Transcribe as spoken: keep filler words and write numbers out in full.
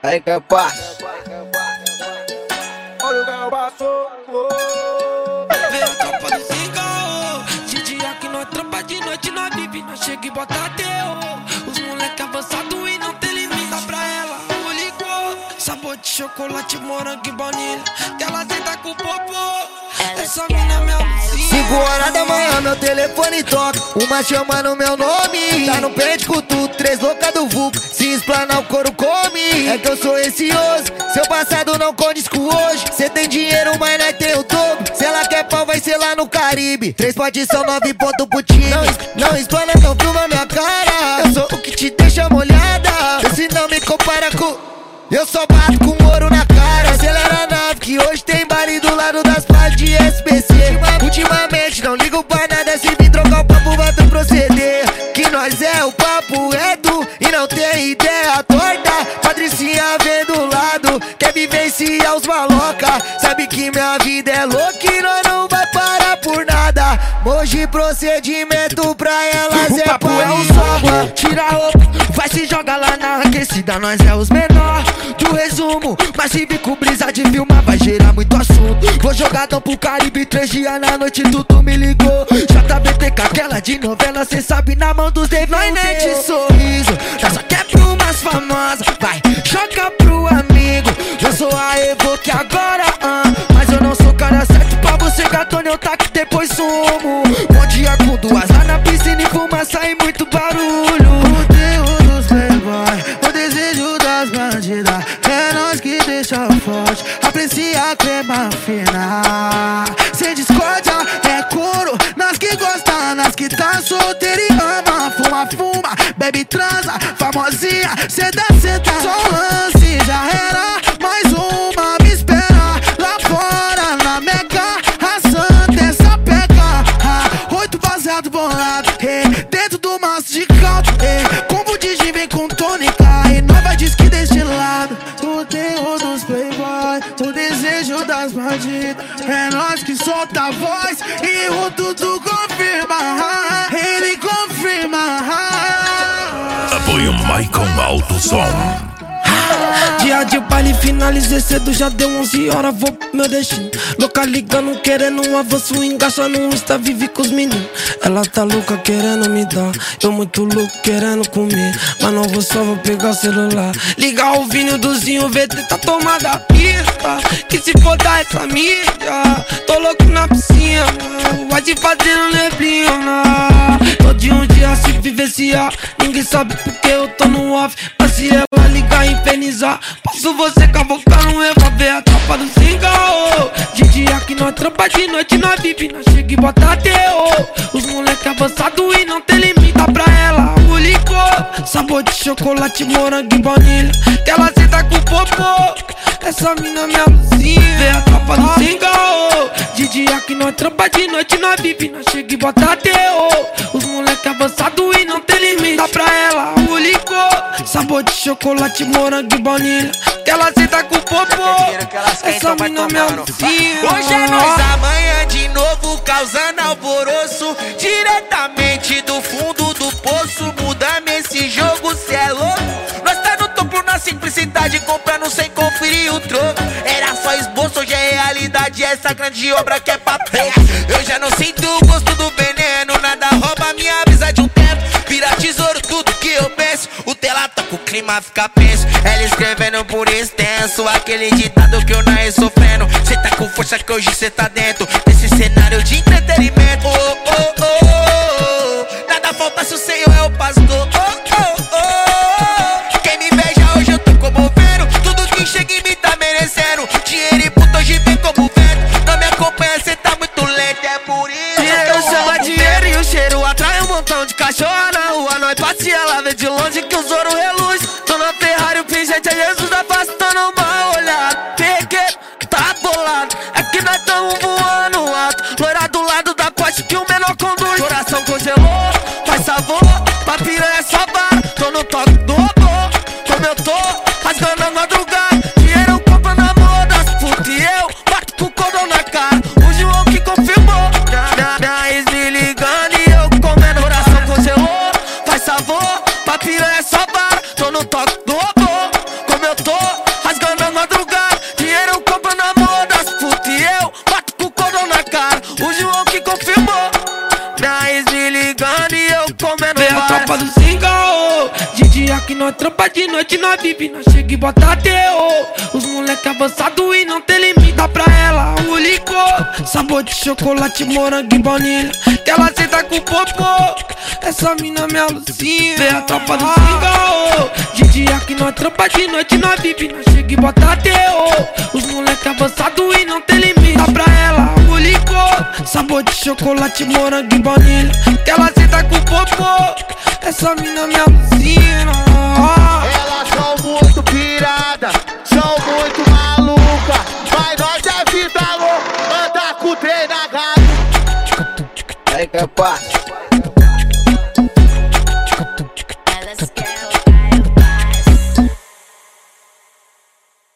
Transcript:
Aí que passa. Olha o que passou. Veio a tropa do cigarro. De dia que nós trampa, de noite nós vive. Nós chega e bota teu. Os moleque avançado e não tem limite. Dá pra ela o licor, sabor de chocolate, morango e baunilha. Que ela senta com o popô. Essa mina é minha vizinha. Cinco horas da manhã meu telefone toca, uma chamando meu nome. Tá no pente com tudo, três loucas do vulco. Se explanar o couro come. É que eu sou receoso, seu passado não condiz com hoje. Cê tem dinheiro, mas nós tem o dobro. Se ela quer pau, vai ser lá no Caribe. Três potes são nove pontos pro time. Não, não explana, não filma minha cara. Eu sou o que te deixa molhada. Se não me compara com... Eu só bato com ouro na cara. Acelera a nave que hoje tem baile do lado das partes de S B C. Ultimamente não ligo pra nada, se vir trocar o papo vai ter proceder. Que nós é o papo reto e não tem ideia torta. Patricinha vem do lado, quer vivenciar os maloca. Sabe que minha vida é louca e nós não vai parar por nada. Hoje procedimento pra elas o é papo parir. é o software, tira a roupa, vai se jogar lá na aquecida. Nós é os menor do resumo, mas se vir com brisa de filmar vai gerar muito assunto. Vou jogar tão pro Caribe, três dias na noite tudo me ligou. J B T com aquela de novela, cê sabe na mão dos Dave. Nós nem de sorriso, nós só quer pro umas famosas. Vai, joga pro amigo, eu sou a Evo que agora ah, mas eu não sou cara certo pra você, gatone, eu taco depois sumo. Bom dia com duas lá na piscina e fumaça e muito barulho. O terror dos playboy, o desejo das bandidas, é nós que deixa forte, aprecia a crema fina. Sem discórdia, é couro, nós que gosta, nós que tá solteira e ama. Fuma, fuma, bebe, transa, famosinha, cê dá, senta. Só lance, já era, mais uma me espera. Lá fora, na Mega, a santa essa pega. ah, Oito baseado bolado, eh, dentro do maço de caldo, eh, combo de gin vem com tônica e nova diz que deste lado. O terror dos playboy, o desejo das bandidas, é nós que solta a voz e o tudo confirma. Ele confirma. Apoio Maicon Alto Som. Dia de baile, finalizei cedo, já deu onze horas, vou pro meu destino. Louca ligando, querendo um avanço, engaça no Insta, vive com os meninos. Ela tá louca querendo me dar, eu muito louco querendo comer. Mas não vou só, vou pegar o celular, ligar o vinho do Zinho, V T tá tomada a pista. Que se foda essa mídia, tô louco na piscina, vai te fazendo neblina. Todo dia um dia se vivenciar, ninguém sabe porque eu tô no off. Mas se ela ligar e infernizar, posso você cavocar no eu pra ver a tropa do cigarro. De dia que nós trampa, de noite nós vive, nós chega e bota teu. Os moleque avançado e não tem limite. Dá pra ela o licor, sabor de chocolate, morango e baunilha. Que ela senta com o popô, essa mina é minha vizinha. Vê a tropa do cigarro. De dia que nós trampa, de noite nós vive, nós chega e bota teu. Os moleque avançado e não tem limite. Dá pra ela o licor, sabor de chocolate, morango e baunilha. Que ela senta com o popô, essa mina é minha vizinha. Hoje é nós, amanhã de novo, causando alvoroço. Diretamente do fundo do poço, mudamos esse jogo, cê é louco. Nós tá no topo na simplicidade, comprando sem conferir o troco. Era só esboço, hoje é realidade, essa grande obra que é papel. Eu já não sinto o gosto do veneno, nada rouba minha brisa de um tempo. Vira tesouro tudo que eu penso, o tela toca, o clima fica penso. Ela escrevendo por extenso, aquele ditado que eu nasci sofrendo. Cê tá com força que hoje cê tá dentro desse cenário de entretenimento. Oh, oh, oh, oh. Nada falta se o Senhor é o pastor. Oh, oh, oh. Quem me beija hoje eu tô comovendo, tudo que chega em mim tá merecendo. Dinheiro e puta hoje vem como vento, não me acompanha, cê tá muito lento. É por isso dinheiro que eu chama dinheiro e o cheiro atrai um montão de cachorro na rua. Nós passeia lá, vê de longe que os ouro reluz. Tô na Ferrari, o pingente é Jesus afastando uma olhada. Peguei, tá bolado, é que nós tamo voando alto. Loira do lado da poste que o menor conduz. Coração congelou, faz sabor, pra piranha é só vara. Tô no toque do robô, como eu tô, rasgando a madrugada. Dinheiro eu compro na moda, puta e eu bato com o cordão na cara. O João que confirmou, minha ex me ligando e eu comendo. Coração congelou, faz sabor, pra piranha é só vara. Tô no toque do robô, como eu tô, que nós trampa de noite, nós vive, nós chega e bota terror. Os moleque avançado e não tem limite. Dá pra ela o licor, sabor de chocolate, morango e baunilha, que ela senta com popô. Essa mina me alucina, vê a tropa do cigarro. De dia que nós trampa de noite, nós vive, nós chega e bota terror. Os moleque avançado e não tem limite. Dá pra ela o licor, sabor de chocolate, morango e baunilha, que ela senta com popô. Essa mina me alucina. Elas são muito piradas, são muito malucas, mas nós é vida louca, anda com o trem na gata. Aí que é pá.